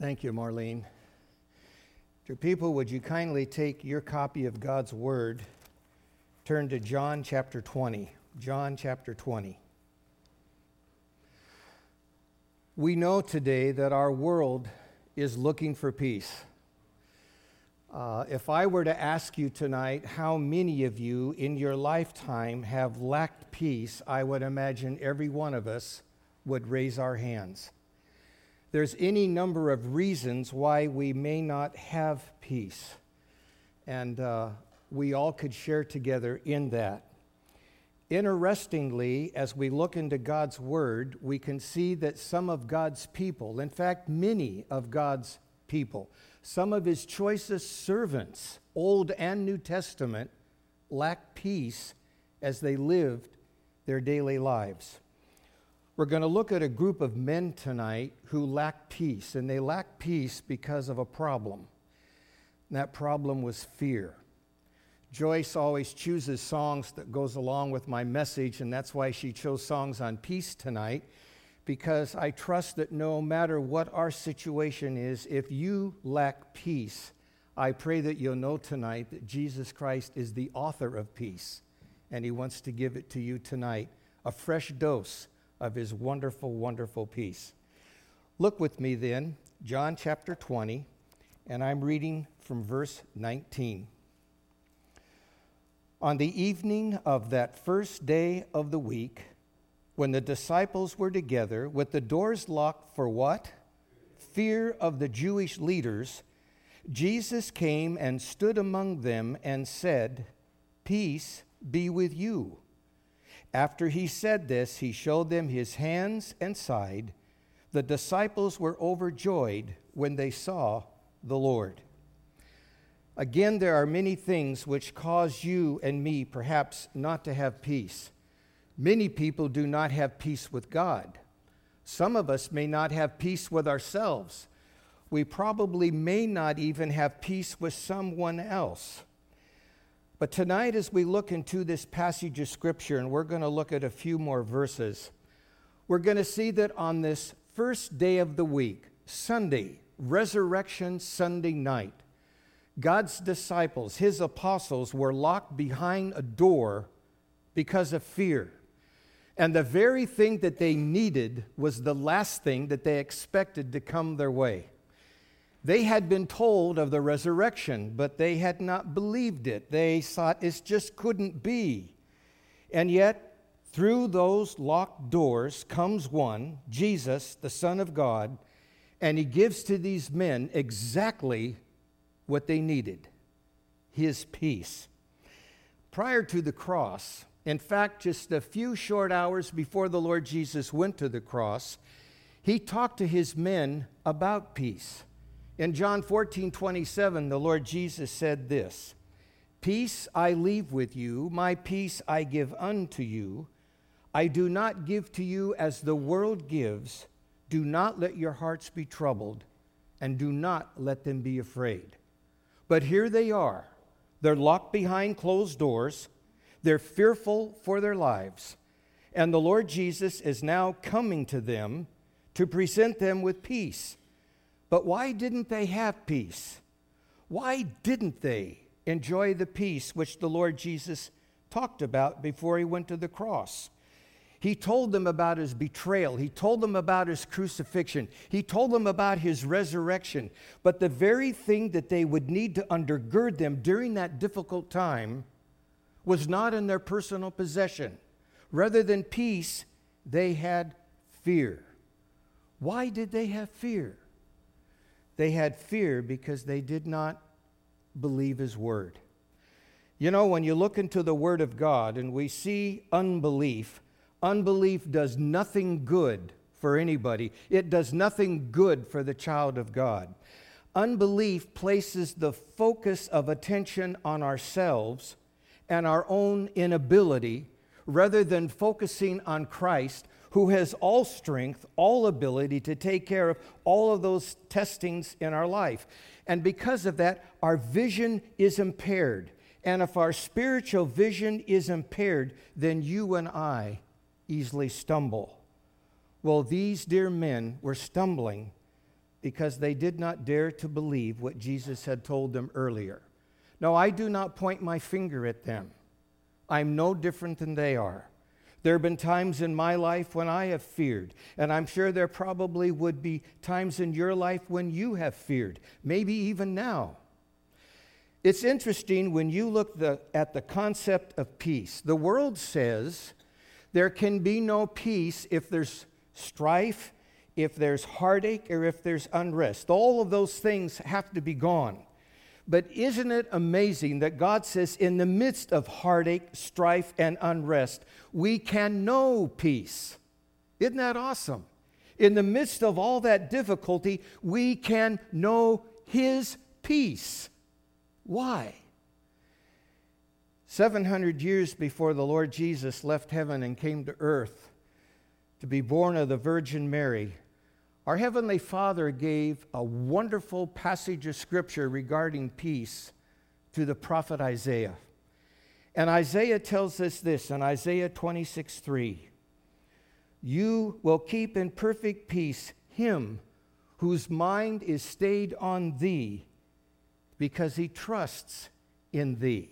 Thank you, Marlene. Dear people, would you kindly take your copy of God's Word, turn to John chapter 20. John chapter 20. We know today that our world is looking for peace. If I were to ask you tonight how many of you in your lifetime have lacked peace, I would imagine every one of us would raise our hands. There's any number of reasons why we may not have peace, and we all could share together in that. Interestingly, as we look into God's Word, we can see that some of God's people, in fact, many of God's people, some of His choicest servants, Old and New Testament, lacked peace as they lived their daily lives. We're going to look at a group of men tonight who lack peace, and they lack peace because of a problem. And that problem was fear. Joyce always chooses songs that goes along with my message, and that's why she chose songs on peace tonight, because I trust that no matter what our situation is, if you lack peace, I pray that you'll know tonight that Jesus Christ is the author of peace, and He wants to give it to you tonight, a fresh dose of His wonderful, wonderful peace. Look with me then, John chapter 20, and I'm reading from verse 19. On the evening of that first day of the week, when the disciples were together with the doors locked for what? Fear of the Jewish leaders, Jesus came and stood among them and said, "Peace be with you." After He said this, He showed them His hands and side. The disciples were overjoyed when they saw the Lord. Again, there are many things which cause you and me perhaps not to have peace. Many people do not have peace with God. Some of us may not have peace with ourselves. We probably may not even have peace with someone else. But tonight, as we look into this passage of Scripture, and we're going to look at a few more verses, we're going to see that on this first day of the week, Sunday, Resurrection Sunday night, God's disciples, His apostles, were locked behind a door because of fear. And the very thing that they needed was the last thing that they expected to come their way. They had been told of the resurrection, but they had not believed it. They thought it just couldn't be. And yet, through those locked doors comes one, Jesus, the Son of God, and He gives to these men exactly what they needed, His peace. Prior to the cross, in fact, just a few short hours before the Lord Jesus went to the cross, He talked to His men about peace. In John 14:27, the Lord Jesus said this, "Peace I leave with you, my peace I give unto you. I do not give to you as the world gives. Do not let your hearts be troubled, and do not let them be afraid." But here they are. They're locked behind closed doors. They're fearful for their lives. And the Lord Jesus is now coming to them to present them with peace. But why didn't they have peace? Why didn't they enjoy the peace which the Lord Jesus talked about before He went to the cross? He told them about His betrayal. He told them about His crucifixion. He told them about His resurrection. But the very thing that they would need to undergird them during that difficult time was not in their personal possession. Rather than peace, they had fear. Why did they have fear? They had fear because they did not believe His word. You know, when you look into the Word of God and we see unbelief, unbelief does nothing good for anybody. It does nothing good for the child of God. Unbelief places the focus of attention on ourselves and our own inability rather than focusing on Christ, who has all strength, all ability to take care of all of those testings in our life. And because of that, our vision is impaired. And if our spiritual vision is impaired, then you and I easily stumble. Well, these dear men were stumbling because they did not dare to believe what Jesus had told them earlier. No, I do not point my finger at them. I'm no different than they are. There have been times in my life when I have feared, and I'm sure there probably would be times in your life when you have feared, maybe even now. It's interesting when you look at the concept of peace. The world says there can be no peace if there's strife, if there's heartache, or if there's unrest. All of those things have to be gone. But isn't it amazing that God says in the midst of heartache, strife, and unrest, we can know peace? Isn't that awesome? In the midst of all that difficulty, we can know His peace. Why? 700 years before the Lord Jesus left heaven and came to earth to be born of the Virgin Mary, our Heavenly Father gave a wonderful passage of Scripture regarding peace to the prophet Isaiah. And Isaiah tells us this in Isaiah 26:3. You will keep in perfect peace him whose mind is stayed on thee, because he trusts in thee.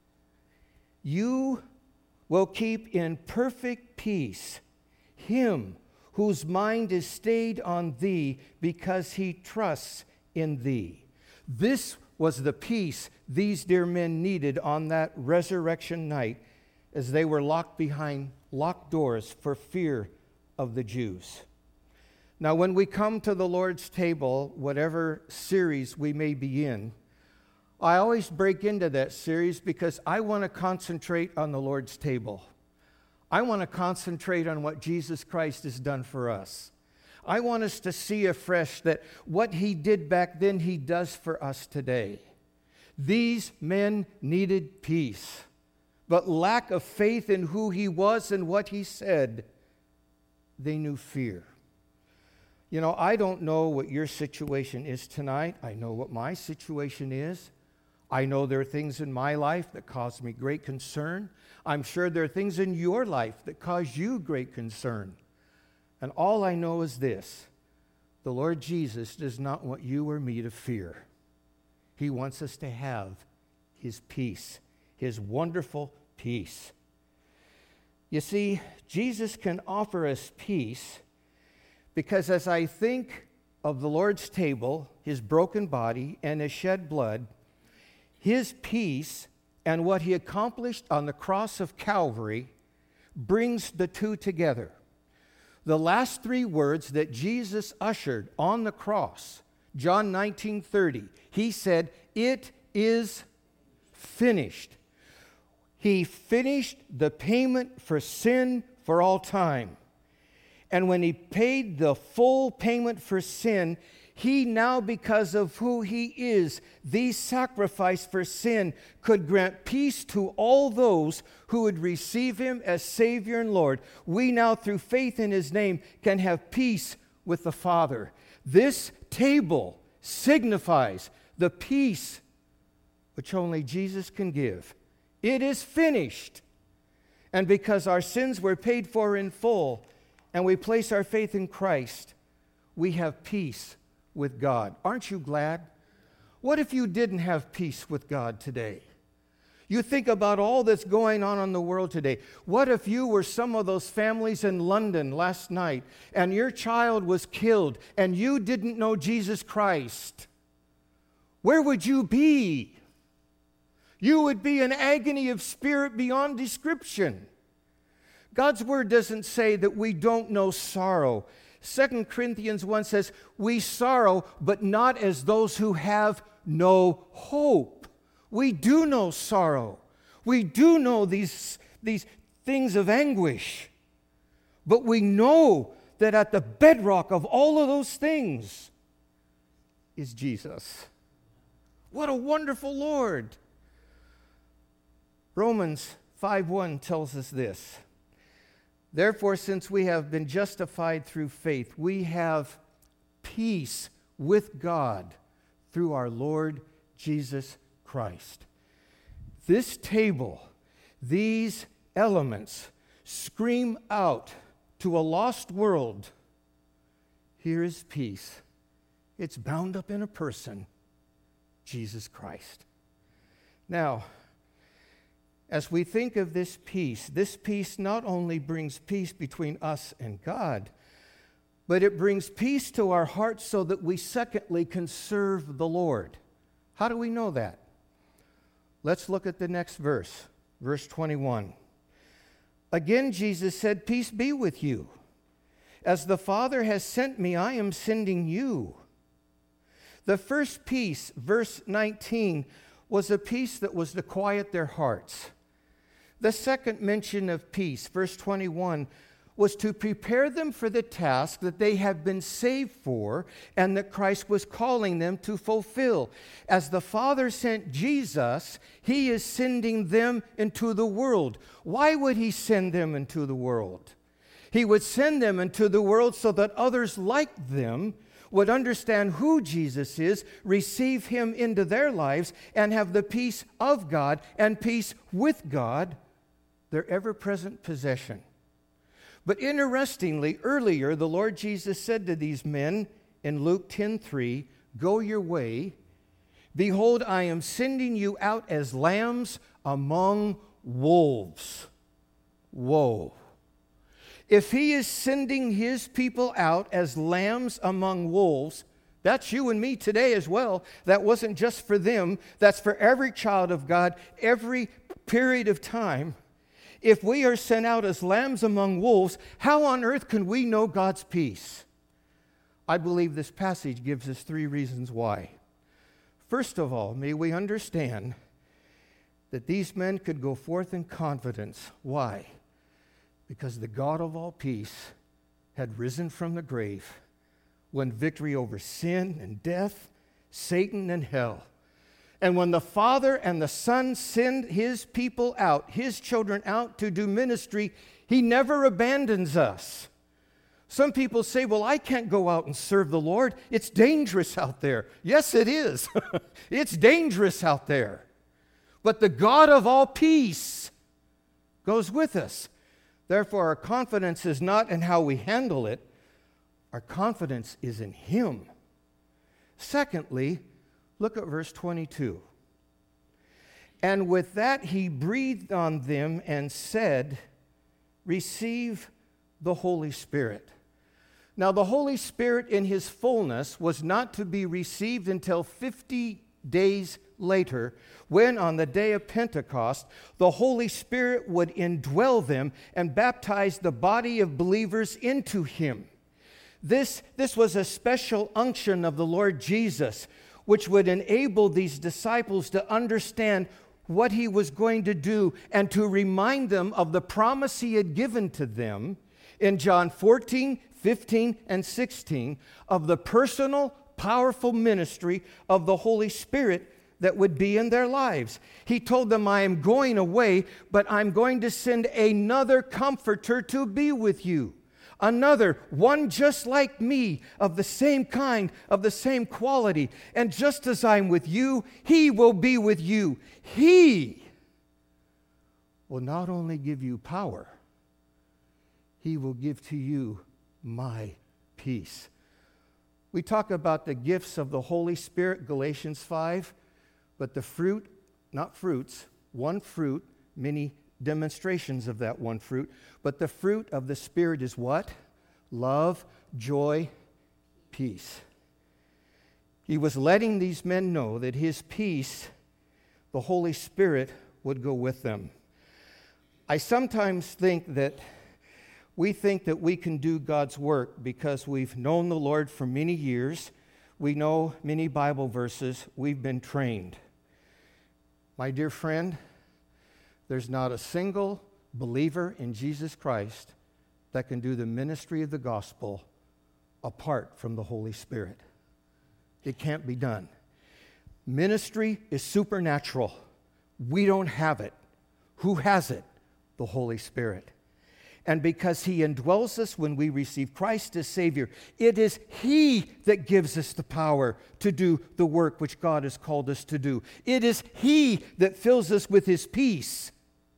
You will keep in perfect peace him whose mind is stayed on thee, because he trusts in thee. This was the peace these dear men needed on that resurrection night as they were locked behind locked doors for fear of the Jews. Now, when we come to the Lord's table, whatever series we may be in, I always break into that series because I want to concentrate on the Lord's table. I want to concentrate on what Jesus Christ has done for us. I want us to see afresh that what He did back then, He does for us today. These men needed peace, but lack of faith in who He was and what He said, they knew fear. You know, I don't know what your situation is tonight. I know what my situation is. I know there are things in my life that cause me great concern. I'm sure there are things in your life that cause you great concern. And all I know is this: the Lord Jesus does not want you or me to fear. He wants us to have His peace, His wonderful peace. You see, Jesus can offer us peace because as I think of the Lord's table, His broken body, and His shed blood, His peace and what He accomplished on the cross of Calvary brings the two together. The last three words that Jesus ushered on the cross, John 19:30, He said, "It is finished." He finished the payment for sin for all time. And when He paid the full payment for sin, He now, because of who He is, the sacrifice for sin, could grant peace to all those who would receive Him as Savior and Lord. We now, through faith in His name, can have peace with the Father. This table signifies the peace which only Jesus can give. It is finished. And because our sins were paid for in full, and we place our faith in Christ, we have peace with God. Aren't you glad? What if you didn't have peace with God today? You think about all that's going on in the world today. What if you were some of those families in London last night and your child was killed and you didn't know Jesus Christ? Where would you be? You would be in agony of spirit beyond description. God's word doesn't say that we don't know sorrow. 2 Corinthians 1 says, we sorrow, but not as those who have no hope. We do know sorrow. We do know these things of anguish. But we know that at the bedrock of all of those things is Jesus. What a wonderful Lord. Romans 5:1 tells us this. Therefore, since we have been justified through faith, we have peace with God through our Lord Jesus Christ. This table, these elements scream out to a lost world, here is peace It's bound up in a person, Jesus Christ. Now, as we think of this peace not only brings peace between us and God, but it brings peace to our hearts so that we, secondly, can serve the Lord. How do we know that? Let's look at the next verse, verse 21. Again, Jesus said, "Peace be with you. As the Father has sent me, I am sending you." The first peace, verse 19, was a peace that was to quiet their hearts. The second mention of peace, verse 21, was to prepare them for the task that they have been saved for and that Christ was calling them to fulfill. As the Father sent Jesus, He is sending them into the world. Why would He send them into the world? He would send them into the world so that others like them would understand who Jesus is, receive Him into their lives, and have the peace of God and peace with God, their ever-present possession. But interestingly, earlier, the Lord Jesus said to these men in Luke 10:3, "Go your way. Behold, I am sending you out as lambs among wolves." Whoa. If He is sending His people out as lambs among wolves, that's you and me today as well. That wasn't just for them. That's for every child of God, every period of time. If we are sent out as lambs among wolves, how on earth can we know God's peace? I believe this passage gives us 3 reasons why. First of all, may we understand that these men could go forth in confidence. Why? Because the God of all peace had risen from the grave, won victory over sin and death, Satan and hell. And when the Father and the Son send His people out, His children out to do ministry, He never abandons us. Some people say, well, I can't go out and serve the Lord. It's dangerous out there. Yes, it is. It's dangerous out there. But the God of all peace goes with us. Therefore, our confidence is not in how we handle it. Our confidence is in Him. Secondly, look at verse 22. And with that He breathed on them and said, "Receive the Holy Spirit." Now, the Holy Spirit in His fullness was not to be received until 50 days later, when on the day of Pentecost, the Holy Spirit would indwell them and baptize the body of believers into Him. This was a special unction of the Lord Jesus, which would enable these disciples to understand what He was going to do and to remind them of the promise He had given to them in John 14, 15, and 16 of the personal, powerful ministry of the Holy Spirit that would be in their lives. He told them, "I am going away, but I'm going to send another comforter to be with you. Another, one just like me, of the same kind, of the same quality. And just as I'm with you, He will be with you. He will not only give you power, He will give to you my peace." We talk about the gifts of the Holy Spirit, Galatians 5, but the fruit, not fruits, one fruit, many demonstrations of that one fruit, but the fruit of the Spirit is what? Love, joy, peace. He was letting these men know that His peace, the Holy Spirit, would go with them. I sometimes think that we can do God's work because we've known the Lord for many years. We know many Bible verses. We've been trained. My dear friend, there's not a single believer in Jesus Christ that can do the ministry of the gospel apart from the Holy Spirit. It can't be done. Ministry is supernatural. We don't have it. Who has it? The Holy Spirit. And because He indwells us when we receive Christ as Savior, it is He that gives us the power to do the work which God has called us to do. It is He that fills us with His peace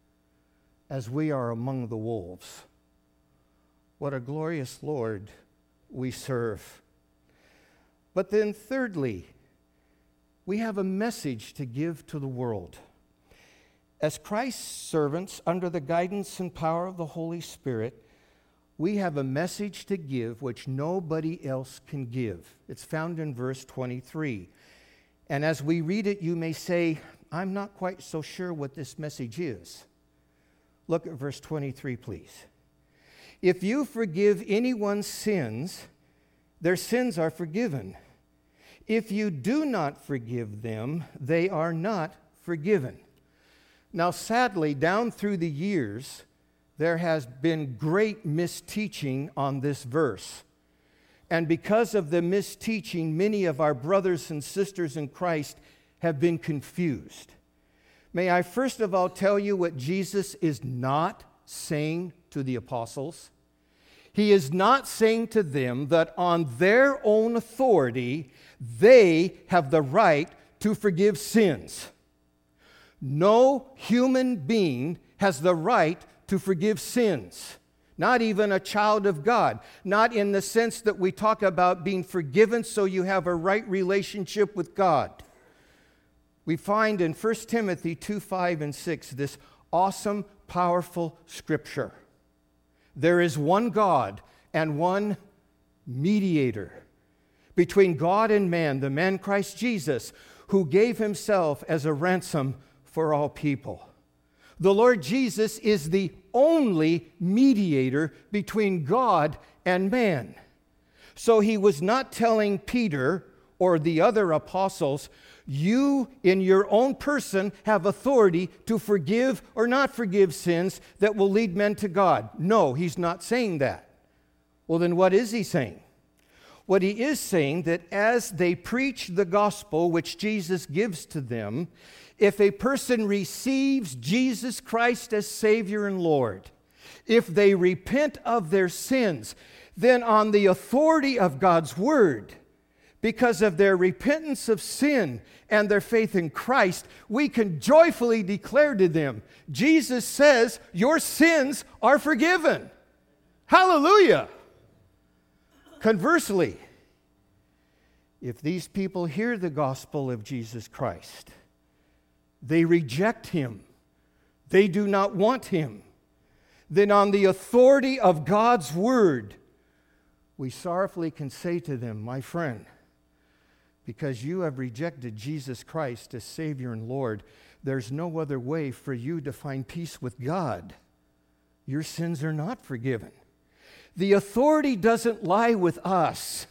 as we are among the wolves. What a glorious Lord we serve. But then thirdly, we have a message to give to the world. As Christ's servants, under the guidance and power of the Holy Spirit, we have a message to give which nobody else can give. It's found in verse 23. And as we read it, you may say, I'm not quite so sure what this message is. Look at verse 23, please. If you forgive anyone's sins, their sins are forgiven. If you do not forgive them, they are not forgiven. Now, sadly, down through the years, there has been great misteaching on this verse. And because of the misteaching, many of our brothers and sisters in Christ have been confused. May I first of all tell you what Jesus is not saying to the apostles? He is not saying to them that on their own authority, they have the right to forgive sins. No human being has the right to forgive sins. Not even a child of God. Not in the sense that we talk about being forgiven so you have a right relationship with God. We find in 1 Timothy 2, 5, and 6 this awesome, powerful scripture. There is one God and one mediator between God and man, the man Christ Jesus, who gave himself as a ransom for all people. The Lord Jesus is the only mediator between God and man. So he was not telling Peter or the other apostles, you in your own person have authority to forgive or not forgive sins that will lead men to God. No, he's not saying that. Well, then what is he saying? What he is saying that as they preach the gospel which Jesus gives to them, if a person receives Jesus Christ as Savior and Lord, if they repent of their sins, then on the authority of God's Word, because of their repentance of sin and their faith in Christ, we can joyfully declare to them, Jesus says, your sins are forgiven. Hallelujah! Conversely, if these people hear the gospel of Jesus Christ, they reject him, they do not want him, then on the authority of God's Word, we sorrowfully can say to them, my friend, because you have rejected Jesus Christ as Savior and Lord, there's no other way for you to find peace with God. Your sins are not forgiven. The authority doesn't lie with us.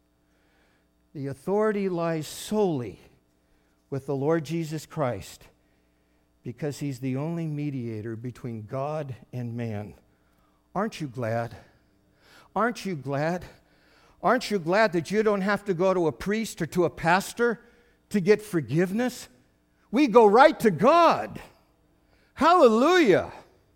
The authority lies solely with the Lord Jesus Christ, because he's the only mediator between God and man. Aren't you glad? Aren't you glad? Aren't you glad that you don't have to go to a priest or to a pastor to get forgiveness? We go right to God. Hallelujah.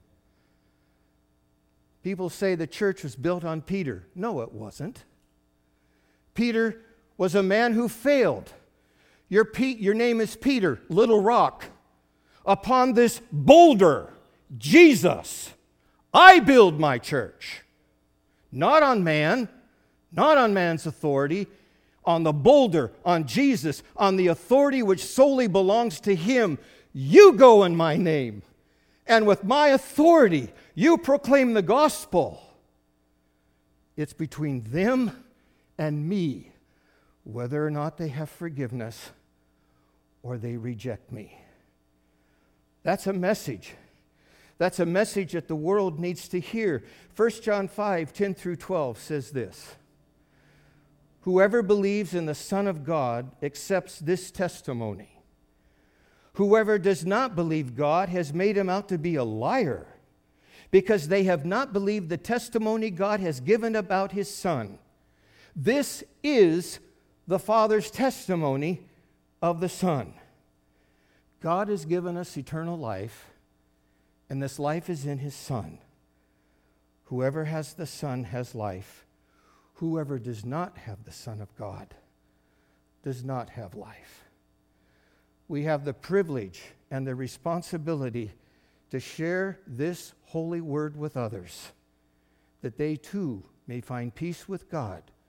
People say the church was built on Peter. No, it wasn't. Peter was a man who failed. Your name is Peter, little rock. Upon this boulder, Jesus, I build my church. Not on man, not on man's authority, on the boulder, on Jesus, on the authority which solely belongs to him. You go in my name, and with my authority, you proclaim the gospel. It's between them and me, whether or not they have forgiveness or they reject me. That's a message. That's a message that the world needs to hear. 1 John 5, 10 through 12 says this. Whoever believes in the Son of God accepts this testimony. Whoever does not believe God has made him out to be a liar, because they have not believed the testimony God has given about his Son. This is the Father's testimony of the Son. God has given us eternal life, and this life is in his Son. Whoever has the Son has life. Whoever does not have the Son of God does not have life. We have the privilege and the responsibility to share this holy word with others, that they too may find peace with God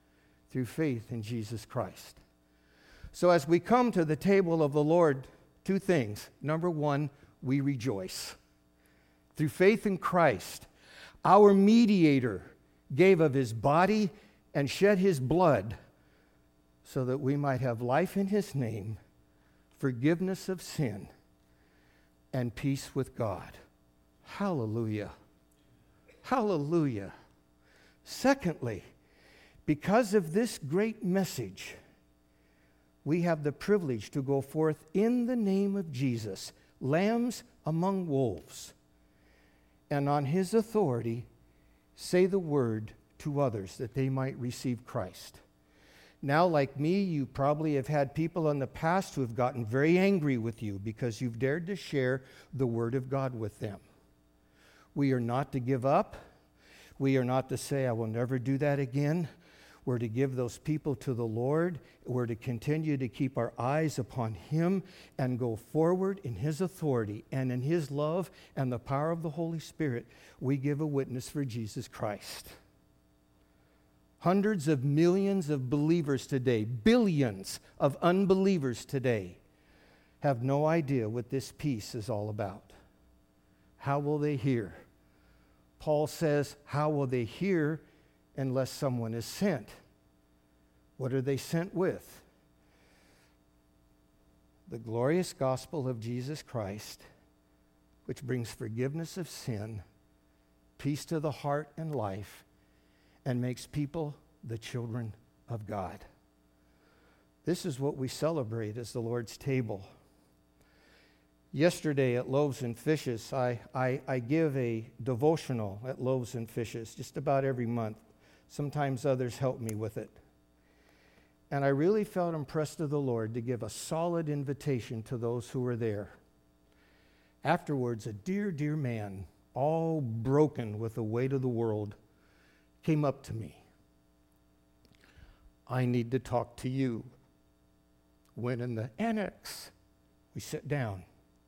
through faith in Jesus Christ. So as we come to the table of the Lord, two things. Number one, we rejoice. Through faith in Christ, our mediator gave of his body and shed his blood so that we might have life in his name, forgiveness of sin, and peace with God. Hallelujah. Hallelujah. Secondly, because of this great message, we have the privilege to go forth in the name of Jesus, lambs among wolves, and on his authority say the word to others that they might receive Christ. Now, like me, you probably have had people in the past who have gotten very angry with you because you've dared to share the word of God with them. We are not to give up. We are not to say, I will never do that again. We're to give those people to the Lord. We're to continue to keep our eyes upon him and go forward in his authority and in his love and the power of the Holy Spirit. We give a witness for Jesus Christ. Hundreds of millions of believers today, billions of unbelievers today, have no idea what this peace is all about. How will they hear? Paul says, how will they hear unless someone is sent? What are they sent with? The glorious gospel of Jesus Christ, which brings forgiveness of sin, peace to the heart and life, and makes people the children of God. This is what we celebrate as the Lord's table. Yesterday at Loaves and Fishes, I give a devotional at Loaves and Fishes just about every month. Sometimes others help me with it. And I really felt impressed of the Lord to give a solid invitation to those who were there. Afterwards, a dear, dear man, all broken with the weight of the world, came up to me. I need to talk to you. Went in the annex. We sat down.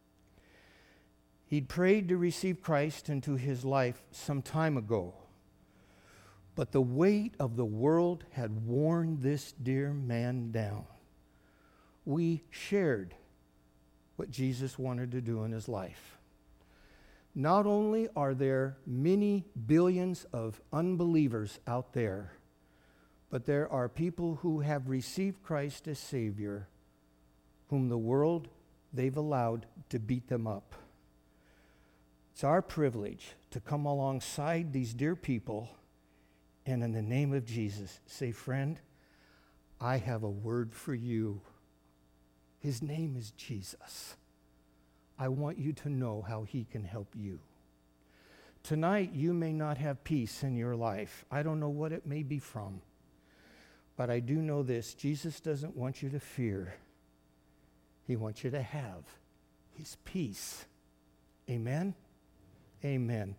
He'd prayed to receive Christ into his life some time ago, but the weight of the world had worn this dear man down. We shared what Jesus wanted to do in his life. Not only are there many billions of unbelievers out there, but there are people who have received Christ as Savior, whom the world, they've allowed to beat them up. It's our privilege to come alongside these dear people and in the name of Jesus say, friend, I have a word for you. His name is Jesus. I want you to know how he can help you. Tonight, you may not have peace in your life. I don't know what it may be from. But I do know this. Jesus doesn't want you to fear. He wants you to have his peace. Amen? Amen.